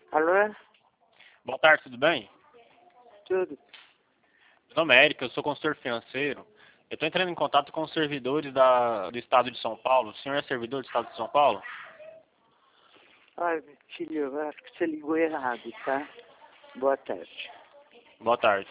Alô? Boa tarde, tudo bem? Tudo? Meu nome é Érica, eu sou consultor financeiro. Eu estou entrando em contato com os servidores do Estado de São Paulo. O senhor é servidor do Estado de São Paulo? Olha, filho, eu acho que você ligou errado, tá? Boa tarde. Boa tarde.